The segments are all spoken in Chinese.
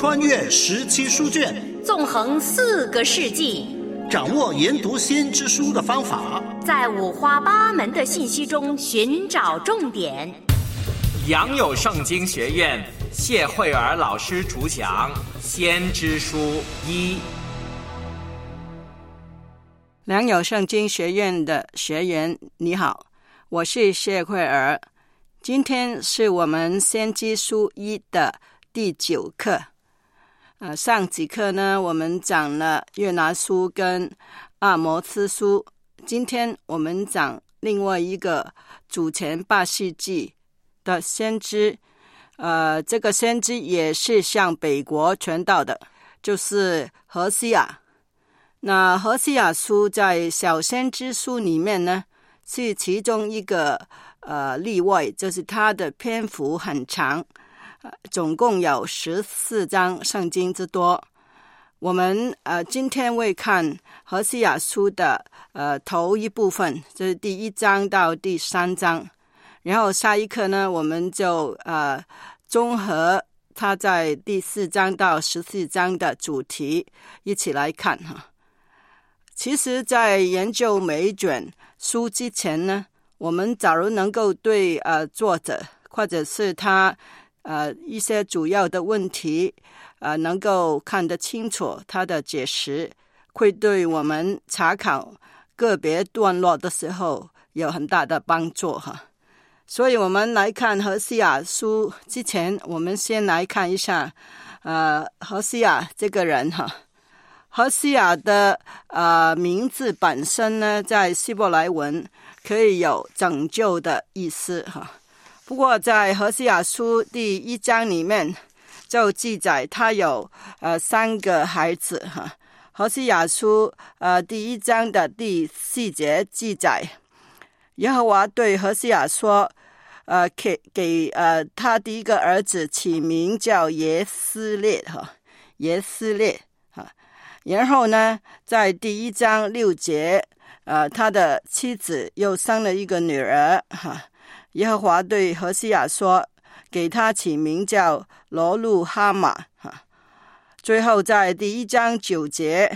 穿越17书卷， 纵横4个世纪， 掌握研读先知书的方法， 在五花八门的信息中寻找重点。 良友圣经学院谢慧儿老师主讲《先知书1》。 良友圣经学院的学员你好，我是谢慧儿。今天是我们先知书1的第9课。上几课呢，我们讲了约拿书跟阿摩司书。今天我们讲另外一个主前8世纪的先知。这个先知也是向北国传道的，就是何西亚。那何西亚书在小先知书里面呢，是其中一个例外，就是它的篇幅很长，总共有14章圣经之多。我们今天会看何西亚书的头一部分，就是第1章到第3章，然后下一课呢，我们就综合它在第4章到14章的主题一起来看哈。其实在研究每一卷书之前呢，我们假如能够对作者或者是他一些主要的问题能够看得清楚，他的解释会对我们查考个别段落的时候有很大的帮助哈。所以我们来看何西亚书之前，我们先来看一下何西亚这个人哈。何西亚的名字本身呢，在希伯来文可以有拯救的意思哈。不过在何西亚书第1章里面就记载他有3个孩子哈。何西亚书第1章的第4节记载，耶和华对何西亚说，给他第一个儿子起名叫耶斯列哈，耶斯列哈。然后呢，在第1章6节，他的妻子又生了一个女儿哈。耶和华对何西亚说，给他起名叫罗路哈玛哈。最后在第1章9节，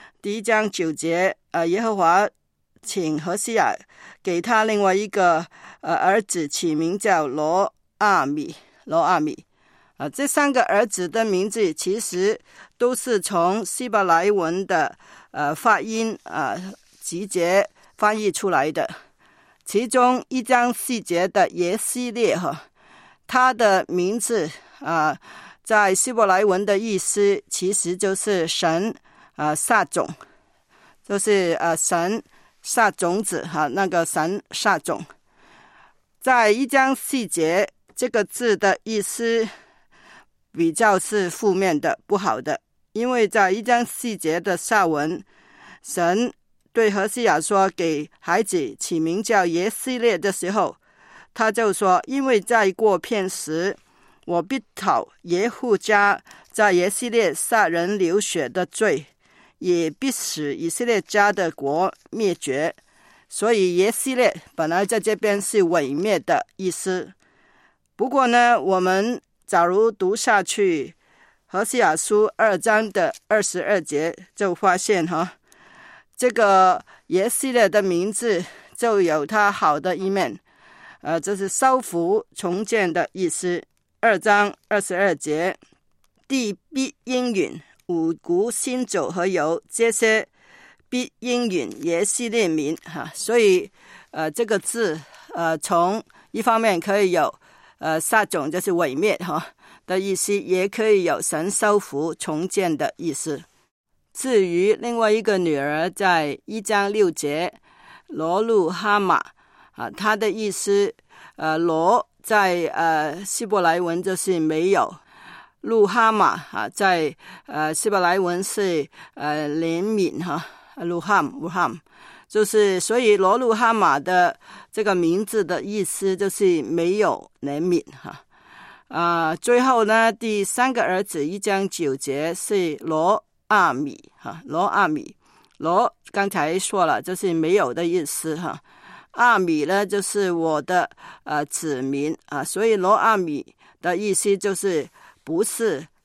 耶和华请何西亚给他另外一个儿子起名叫罗阿米。这3个儿子的名字其实都是从希伯来文的发音集结翻译出来的。其中1章4节的耶西列哈，他的名字在希伯来文的意思其实就是神撒种，就是神撒种子哈，那个神撒种。在1章4节这个字的意思比较是负面的，不好的，因为在1章4节的下文，神对何西亚说给孩子起名叫耶西列的时候，他就说，因为再过片时，我必讨耶户家在耶西列杀人流血的罪，也必使以色列家的国灭绝。所以耶西列本来在这边是毁灭的意思。不过呢，我们假如读下去何西亚书2章的22节，就发现这个耶西列的名字就有它好的一面，这是修复重建的意思。2章22节，地必应允五谷新酒和油，这些必应允耶西列民哈。所以这个字从一方面可以有撒种，就是毁灭的意思，也可以有神修复重建的意思。至于另外一个女儿，在1章6节罗路哈玛她的意思罗在希伯来文就是没有，路哈玛在希伯来文是怜悯路ham，就是所以罗路哈玛的这个名字的意思就是没有怜悯最后呢，第3个儿子1章9节是罗阿米罗刚才说了，就是没有的意思阿米呢就是我的子民所以罗阿米的意思就是不是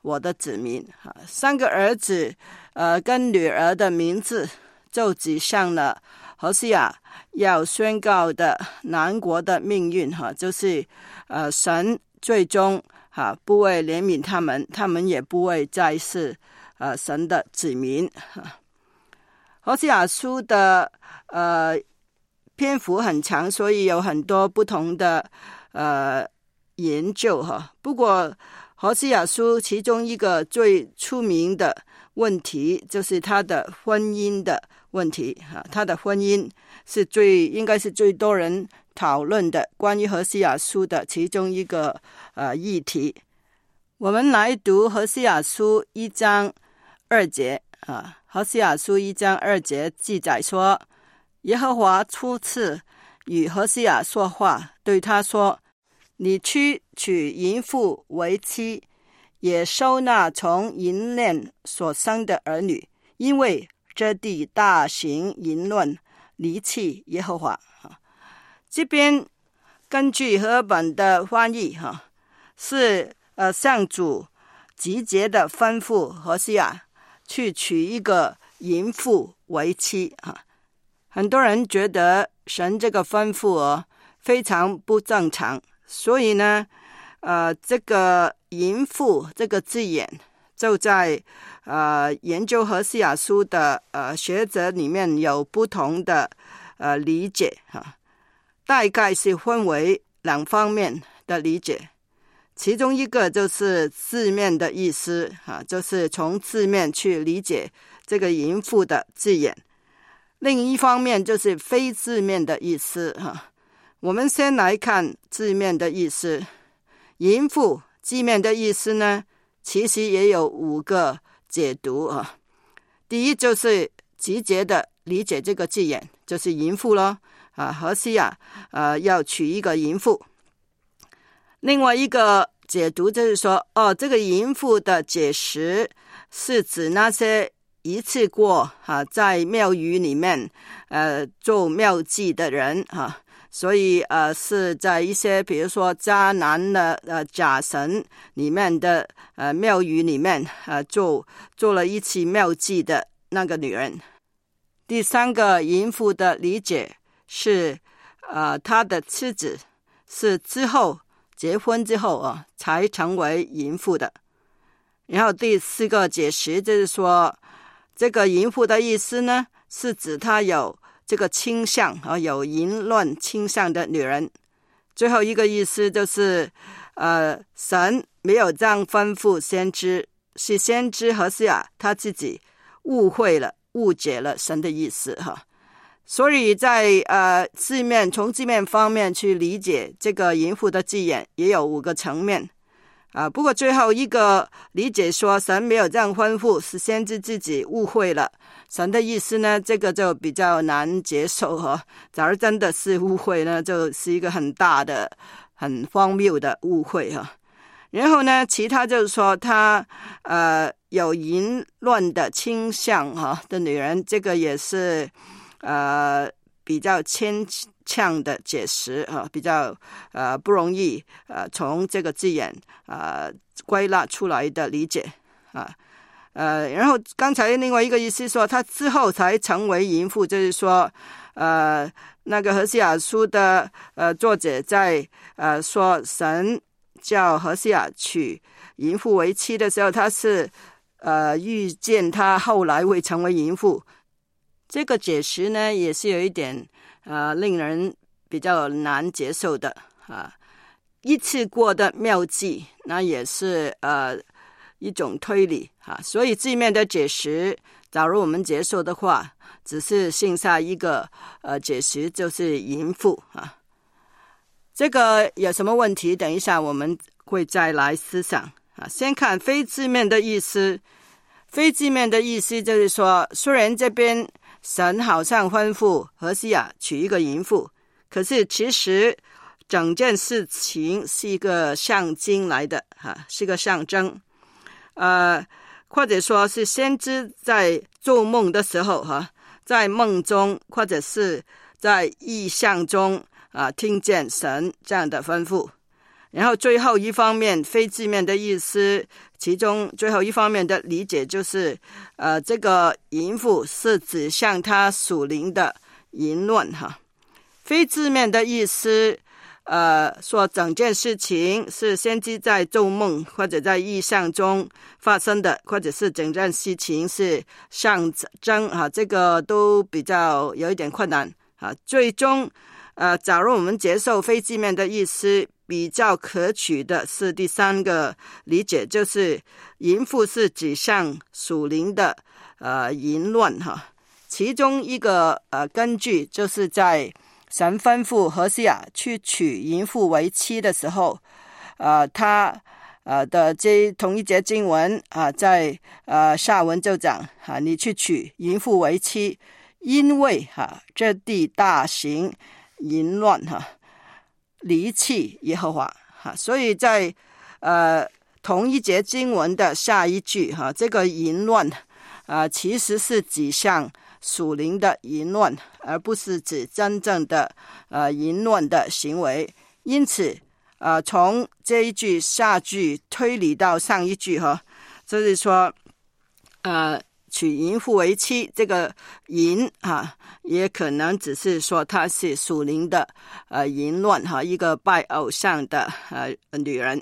我的子民。三个儿子跟女儿的名字就指向了何西亚要宣告的南国的命运，就是神最终不会怜悯他们，他们也不会再是神的子民。何西亚书的篇幅很长，所以有很多不同的研究不过何西亚书其中一个最出名的问题就是他的婚姻的问题他的婚姻是应该是最多人讨论的关于何西亚书的其中一个议题。我们来读何西亚书1章2节何西亚书1章2节记载说，耶和华初次与何西亚说话，对他说，你去娶淫妇为妻，也收纳从淫恋所生的儿女，因为这地大行淫乱，离弃耶和华。这边根据和本的翻译是上主直接的吩咐何西亚去娶一个淫妇为妻很多人觉得神这个吩咐非常不正常，所以呢这个淫妇这个字眼就在研究何西亚书的学者里面有不同的理解大概是分为两方面的理解。其中一个就是字面的意思就是从字面去理解这个淫妇的字眼，另一方面就是非字面的意思我们先来看字面的意思。淫妇字面的意思呢，其实也有5个解读第一就是直接的理解这个字眼，就是淫妇咯何西亚要娶一个淫妇。另外一个解读就是说这个淫妇的解释是指那些一次过在庙宇里面做庙祭的人所以是在一些比如说迦南的假神里面的庙宇里面做了一次庙祭的那个女人。第三个淫妇的理解是她的妻子是结婚之后才成为淫妇的。然后第4个解释就是说，这个淫妇的意思呢，是指她有这个倾向有淫乱倾向的女人。最后一个意思就是神没有这样吩咐先知，是先知何西亚他自己误解了神的意思所以在从字面方面去理解这个淫妇的字眼也有5个层面不过最后一个理解说神没有这样吩咐，是先知自己误会了神的意思呢，这个就比较难接受假如真的是误会呢，就是一个很大的很荒谬的误会然后呢其他就是说他有淫乱的倾向的女人，这个也是比较牵强的解释比较不容易从这个字眼归纳出来的理解然后刚才另外一个意思说他之后才成为淫妇，就是说那个何西亚书的作者在说神叫何西亚娶淫妇为妻的时候，他是预见他后来会成为淫妇。这个解释呢也是有一点令人比较难接受的一次过的妙计，那也是一种推理所以字面的解释假如我们接受的话，只是剩下一个解释，就是淫妇这个有什么问题等一下我们会再来思想先看非字面的意思。非字面的意思就是说，虽然这边神好像吩咐何西亚娶一个淫妇，可是其实整件事情是一个象征来的是个象征或者说是先知在做梦的时候在梦中或者是在意象中听见神这样的吩咐。 然后最后一方面非字面的意思，其中最后一方面的理解就是这个淫妇是指向他属灵的淫乱哈。非字面的意思说整件事情是先知在做梦或者在意象中发生的，或者是整件事情是象征这个都比较有一点困难最终假如我们接受非字面的意思，比较可取的是第三个理解，就是淫妇是指向属灵的淫乱其中一个根据就是在神吩咐何西阿去娶淫妇为妻的时候他的这同一节经文在下文就讲你去娶淫妇为妻，因为这地大行淫乱离弃耶和华所以在同一节经文的下一句这个淫乱其实是指向属灵的淫乱，而不是指真正的淫乱的行为。因此从这一句下句推理到上一句就是说娶淫妇为妻，这个淫也可能只是说她是属灵的淫乱一个拜偶像的女人。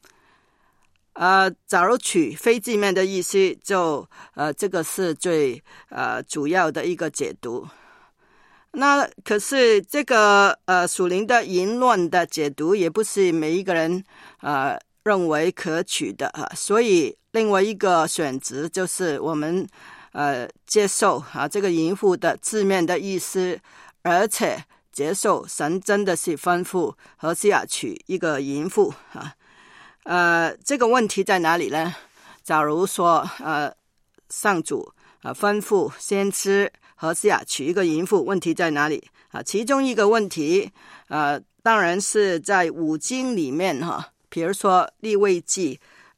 假如取非字面的意思，就这个是最主要的一个解读。那可是这个属灵的淫乱的解读也不是每一个人认为可取的所以另外一个选择就是我们接受这个淫妇的字面的意思，而且接受神真的是吩咐何西阿娶一个淫妇这个问题在哪里呢？假如说上主吩咐先知何西阿娶一个淫妇，问题在哪里其中一个问题当然是在五经里面比如说利未记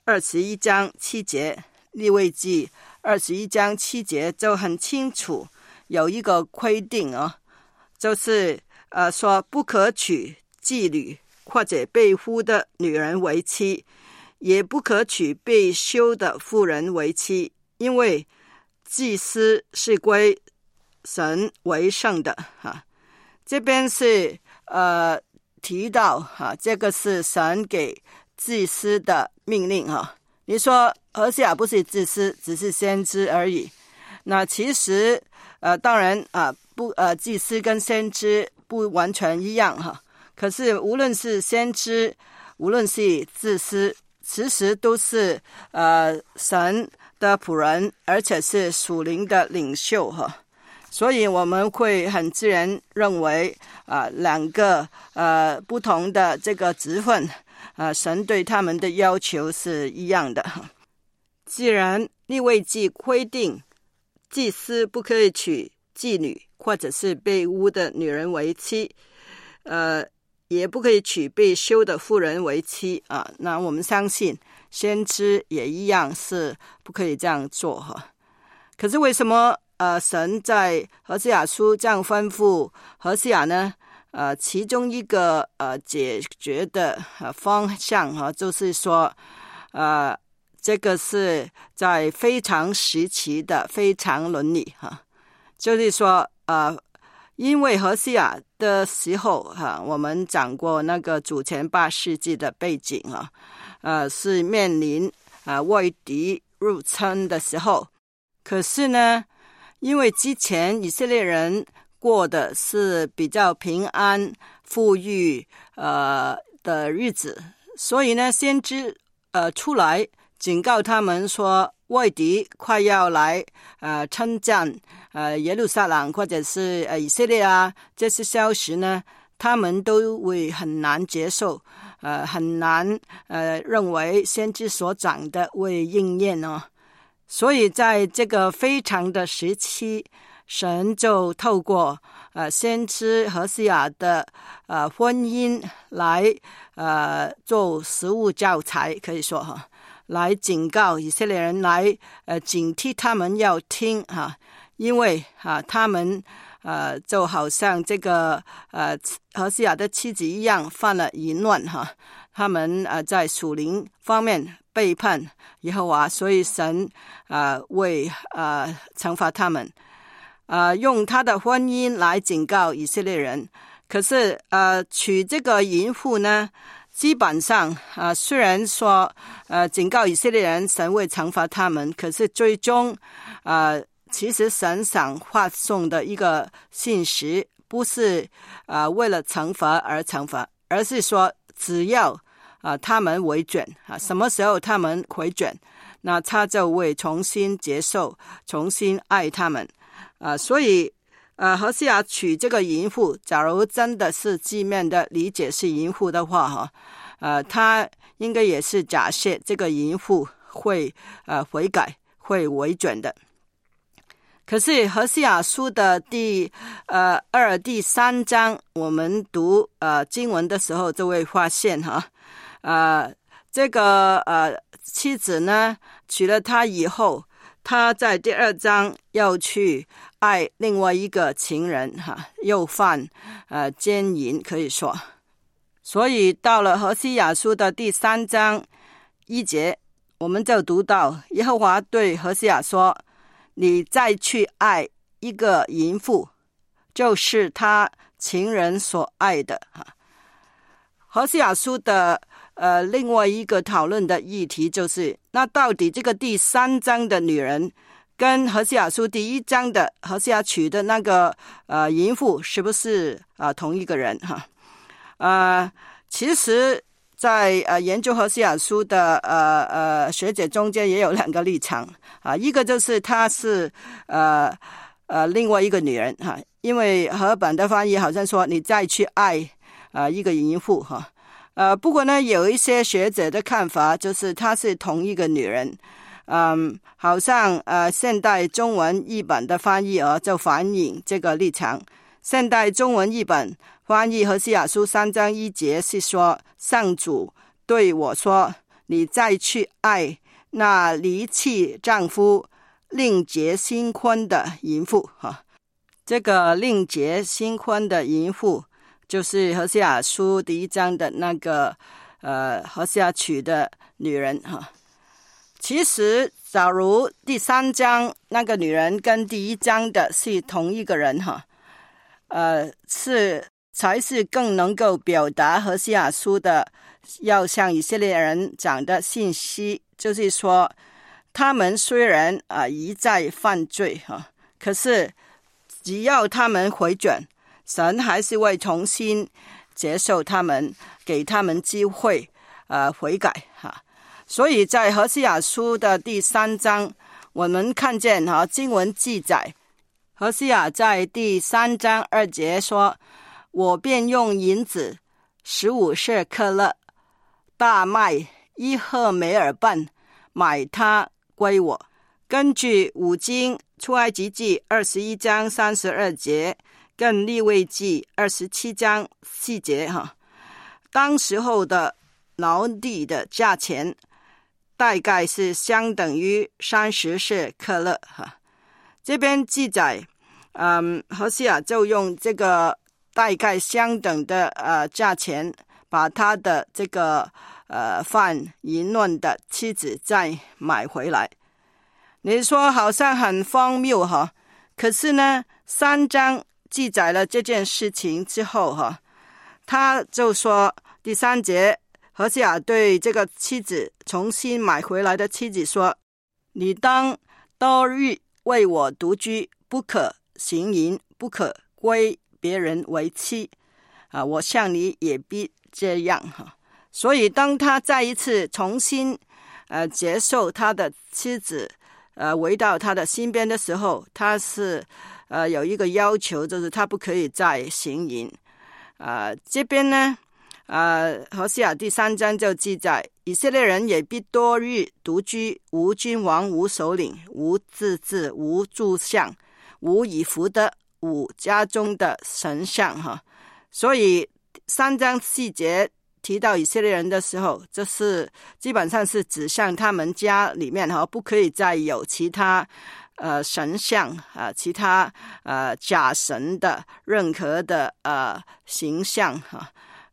21章7节，利未记21章7节就很清楚有一个规定就是说不可娶妓女或者被呼的女人为妻，也不可娶被休的妇人为妻，因为祭司是归神为圣的这边是提到这个是神给祭司的命令你说何西阿不是祭司，只是先知而已。那其实当然祭司跟先知不完全一样可是无论是先知，无论是祭司，其实都是神的仆人，而且是属灵的领袖所以我们会很自然认为两个不同的这个职分神对他们的要求是一样的既然利未记规定祭司不可以娶妓女或者是被污的女人为妻也不可以娶被休的妇人为妻那我们相信先知也一样是不可以这样做可是为什么神在何西阿书这样吩咐何西阿呢其中一个解决的方向就是说这个是在非常时期的非常伦理就是说因为何西阿的时候我们讲过那个主前8世纪的背景是面临外敌入侵的时候，可是呢因为之前以色列人过的是比较平安富裕的日子，所以呢先知出来警告他们说外敌快要来侵占耶路撒冷或者是以色列这些消息呢他们都会很难接受很难认为先知所讲的会应验所以在这个非常的时期，神就透过先知何西阿的婚姻来做实务教材，可以说来警告以色列人，来警惕他们要听因为他们就好像这个何西阿的妻子一样犯了淫乱他们在属灵方面背叛耶和华，所以神为惩罚他们，用他的婚姻来警告以色列人。可是娶这个淫妇呢，基本上虽然说警告以色列人神会惩罚他们，可是最终其实神想发送的一个信息不是为了惩罚而惩罚，而是说只要他们回转什么时候他们回转，那他就会重新接受，重新爱他们所以何西阿娶这个淫妇，假如真的是字面的理解是淫妇的话他应该也是假设这个淫妇会悔改，会回转的。可是何西阿书的第3章，我们读经文的时候就会发现这个妻子呢娶了他以后，他在第2章要去爱另外一个情人又犯奸淫可以说。所以到了何西阿书的第3章1节，我们就读到耶和华对何西阿说，你再去爱一个淫妇，就是他情人所爱的何西阿书的另外一个讨论的议题就是，那到底这个第3章的女人跟何西阿书第1章的何西阿娶的那个淫妇是不是同一个人其实在研究何西阿书的学者中间也有2个立场一个就是她是另外一个女人因为和本的翻译好像说你再去爱一个淫妇不过呢有一些学者的看法就是她是同一个女人好像现代中文译本的翻译就反映这个立场。现代中文译本翻译何西阿书3章1节是说，上主对我说，你再去爱那离弃丈夫另结新婚的淫妇这个另结新婚的淫妇就是何西阿书第1章的那个何西阿娶的女人其实假如第3章那个女人跟第1章的是同一个人才是更能够表达何西阿书的要向以色列人讲的信息，就是说他们虽然一再犯罪可是只要他们回转，神还是会重新接受他们，给他们机会悔改所以在何西阿书的第3章，我们看见经文记载，何西阿在第3章2节说，我便用银子15舍克勒，大麦1赫梅尔半买它归我。根据五经出埃及记21章32节跟利未记27章4节当时候的劳地的价钱大概是相等于30舍克勒这边记载何西阿就用这个大概相等的价钱把他的这个犯淫乱的妻子再买回来。你说好像很荒谬可是呢3章记载了这件事情之后他就说第3节，何西阿对这个妻子重新买回来的妻子说，你当多日为我独居，不可行淫，不可归别人为妻我向你也必这样所以当他再一次重新接受他的妻子回到他的身边的时候，他是有一个要求，就是他不可以再行淫这边呢何西阿第3章就记载，以色列人也必多日独居，无君王，无首领，无自治，无柱像，无以弗的，无家中的神像所以3章4节提到以色列人的时候，这是基本上是指向他们家里面不可以再有其他神像其他假神的任何的形象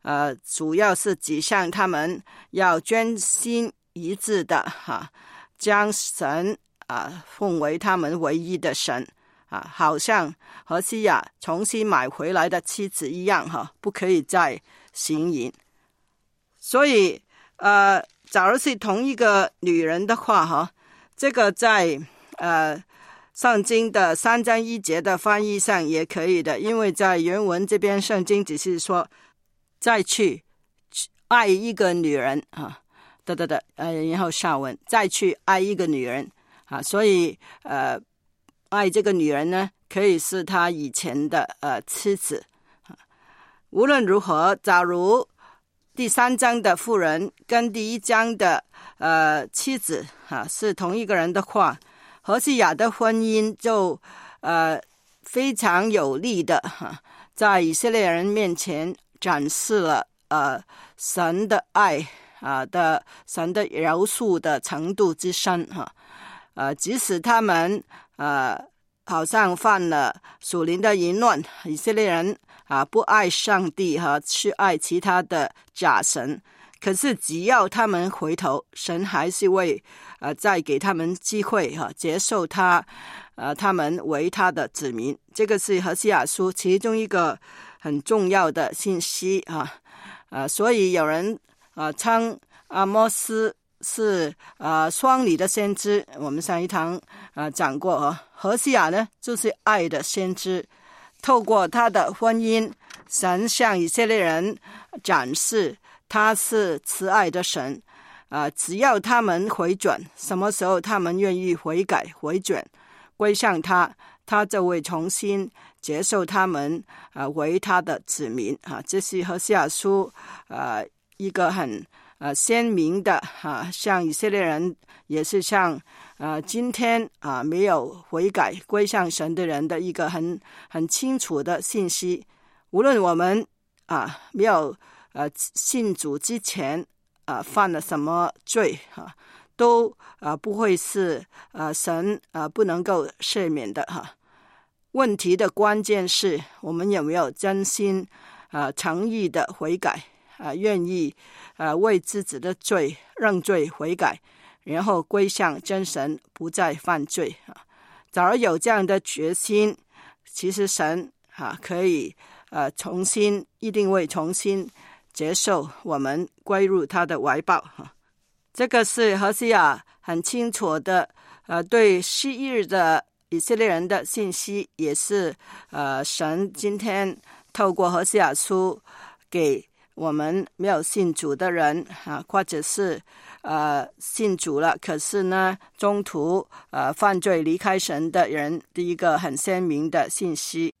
主要是指向他们要专心一致的将神奉为他们唯一的神好像何西亚重新买回来的妻子一样不可以再行淫。所以假如是同一个女人的话这个在圣经的3章1节的翻译上也可以的，因为在原文这边圣经只是说再去爱一个女人然后下文再去爱一个女人所以爱这个女人呢可以是他以前的妻子。无论如何，假如第3章的妇人跟第1章的妻子是同一个人的话，何西亚的婚姻就非常有力的在以色列人面前展示了神的爱神的饶恕的程度之深即使他们好像犯了属灵的淫乱，以色列人不爱上帝去爱其他的假神，可是只要他们回头，神还是会再给他们机会接受他们为他的子民。这个是何西阿书其中一个很重要的信息所以有人称阿摩斯是双里的先知。我们上一堂讲过何西阿呢就是爱的先知，透过他的婚姻，神向以色列人展示他是慈爱的神只要他们回转，什么时候他们愿意悔改回转归向他，他就会重新接受他们为他的子民这是何西阿书一个很鲜明的像以色列人，也是像今天没有悔改归向神的人的一个很清楚的信息。无论我们没有信主之前犯了什么罪都不会是神不能够赦免的问题的关键是我们有没有真心诚意的悔改愿意为自己的罪认罪悔改，然后归向真神，不再犯罪假如有这样的决心，其实神可以一定会重新接受我们归入他的怀抱这个是何西阿很清楚的对昔日的以色列人的信息，也是神今天透过何西阿书给我们没有信主的人或者是信主了可是呢中途犯罪离开神的人的一个很鲜明的信息。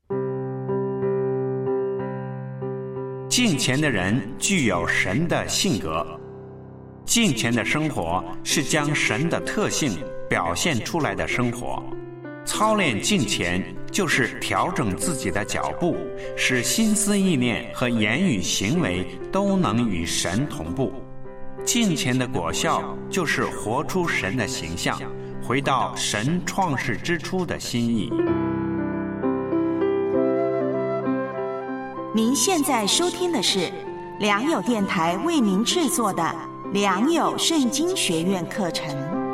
敬虔的人具有神的性格，敬虔的生活是将神的特性表现出来的生活。操练敬虔就是调整自己的脚步，使心思意念和言语行为都能与神同步。敬虔的果效就是活出神的形象，回到神创世之初的心意。 您现在收听的是良友电台为您制作的良友圣经学院课程。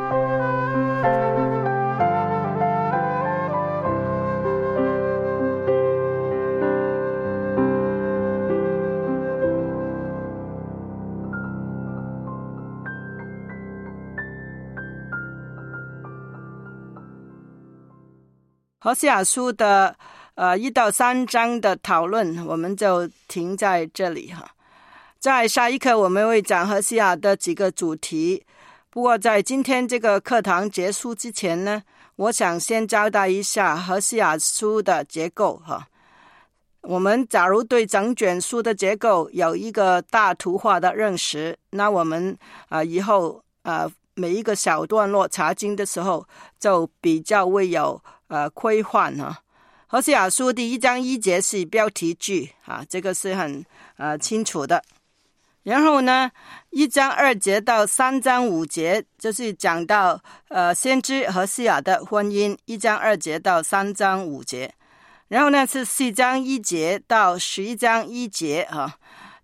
何西阿书的1到3章的讨论我们就停在这里在下一课我们会讲何西阿的几个主题，不过在今天这个课堂结束之前呢，我想先交代一下何西阿书的结构我们假如对整卷书的结构有一个大图画的认识，那我们以后每一个小段落查经的时候就比较会有规范何西阿书第1章1节是标题句这个是很清楚的。然后呢1章2节到3章5节就是讲到先知何西阿的婚姻，1章2节到3章5节。然后呢是4章1节到11章1节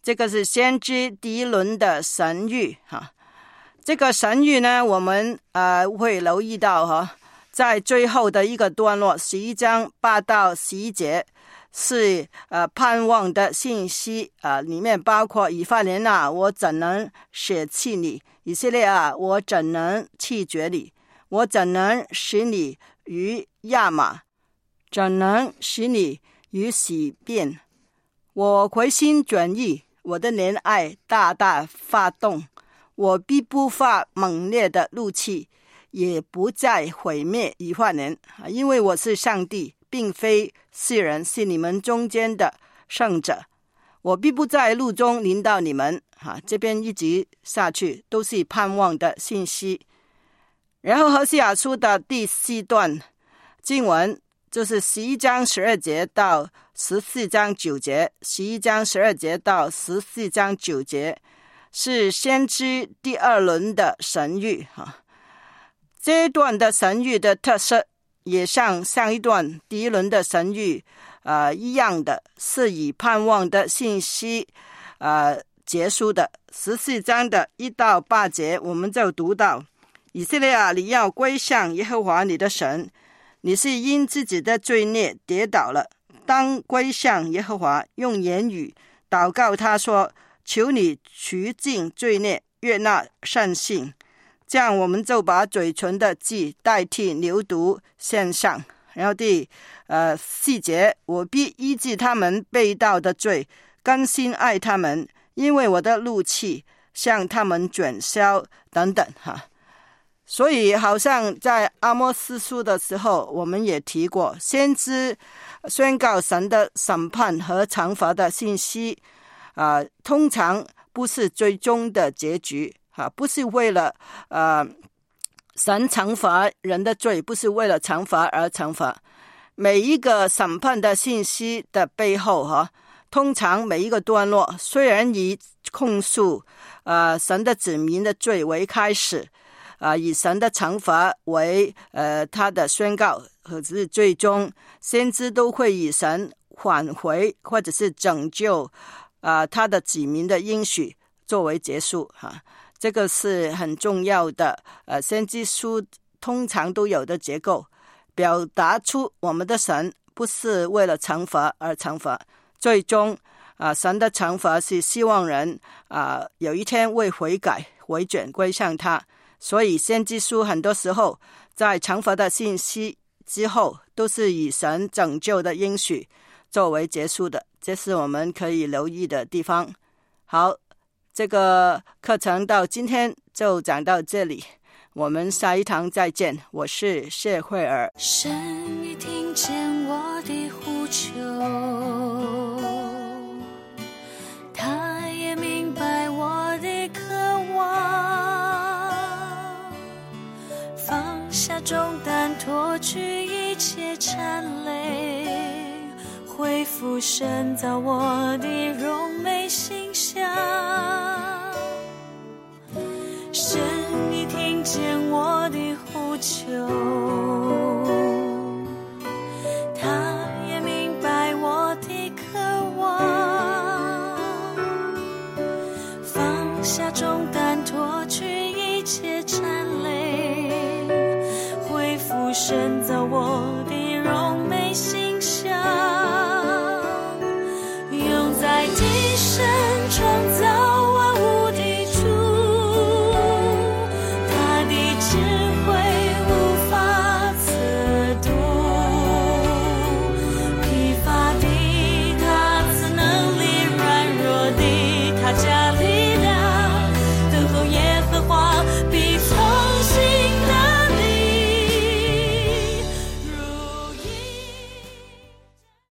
这个是先知第一轮的神谕哈。这个神谕呢，我们会留意到哈，在最后的一个段落11章8到11节是盼望的信息里面包括以法莲啊，我怎能舍弃你？以色列啊，我怎能弃绝你？我怎能使你于亚玛？怎能使你于洗变？我回心转意，我的怜爱大大发动，我必不发猛烈的怒气，也不再毁灭以法莲，因为我是上帝，并非世人，是你们中间的圣者。我必不在路中临到你们。这边一直下去都是盼望的信息。然后何西阿书的第4段经文就是11章12节到14章9节，11章12节到14章9节是先知第2轮的神谕这一段的神谕的特色也像上一段第一轮的神谕一样的，是以盼望的信息结束的。14章的1到8节我们就读到，以色列啊，你要归向耶和华你的神，你是因自己的罪孽跌倒了，当归向耶和华，用言语祷告他说，求你除尽罪孽，悦纳善行。这样我们就把嘴唇的祭代替牛犊献上。然后第4节，我必医治他们背道的罪，甘心爱他们，因为我的怒气向他们转消等等所以好像在阿摩司书的时候我们也提过，先知宣告神的审判和惩罚的信息通常不是最终的结局不是为了神惩罚人的罪，不是为了惩罚而惩罚。每一个审判的信息的背后通常每一个段落虽然以控诉神的子民的罪为开始以神的惩罚为他的宣告，可是最终先知都会以神挽回或者是拯救他的子民的应许作为结束这个是很重要的先知书通常都有的结构，表达出我们的神不是为了惩罚而惩罚，最终神的惩罚是希望人有一天会悔改回转归向他。所以先知书很多时候在惩罚的信息之后都是以神拯救的应许作为结束的，这是我们可以留意的地方。好，这个课程到今天就讲到这里，我们下一堂再见。我是谢慧儿。 神已听见我的呼求，他也明白我的渴望，放下重担，脱去一切缠累，恢复神造我的荣美形象。神已听见我的呼求，他也明白我的渴望，放下重担，脱去一切缠累，恢复神造我的荣美